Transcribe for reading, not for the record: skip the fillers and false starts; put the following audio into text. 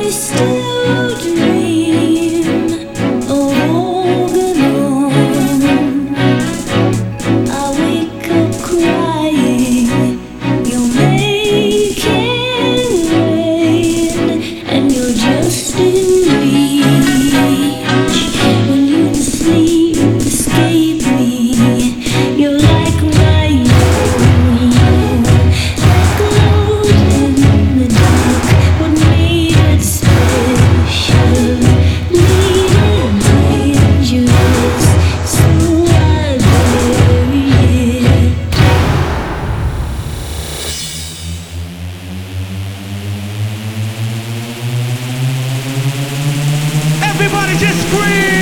still dream of walking on. I wake up crying. You're making rain, and you're just in reach. When you sleep, escape me. You're like my home, like a load in the dark. What made it special? Leading dangerous, so I bury it. Everybody just scream!